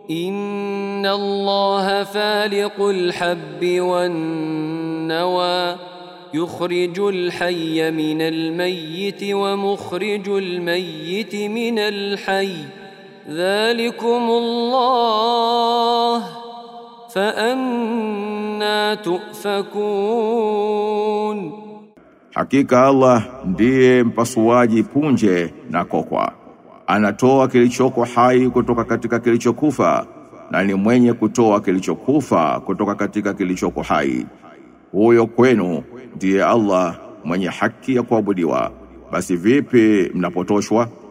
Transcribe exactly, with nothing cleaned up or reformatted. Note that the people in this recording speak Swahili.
إن الله فالق الحب والنوى يخرج الحي من الميت ومخرج الميت من الحي ذلكم الله فأنا تؤفكون. Hakika Allah ndiye mpasuaji punje na kokwa. Anatoa kilichoko hai kutoka katika kilichokufa na ni mwenye kutoa kilichokufa kutoka katika kilichoko hai. Huyo kwenu ndiye Allah mwenye haki ya kuabudiwa. Basi vipi mnapotoshwa?